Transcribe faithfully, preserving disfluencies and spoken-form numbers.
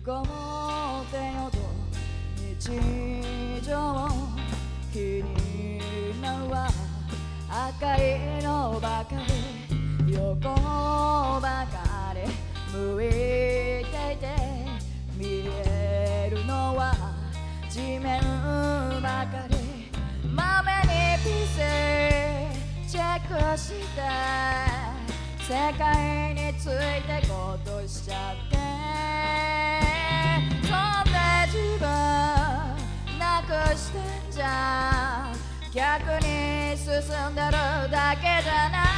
ごもってよと日常気になるは赤いのばかり横ばかり向いていて見えるのは地面ばかりまめにピセチェックして世界についてことしちゃってそんで自分なくしてんじゃ逆に進んでるだけじゃない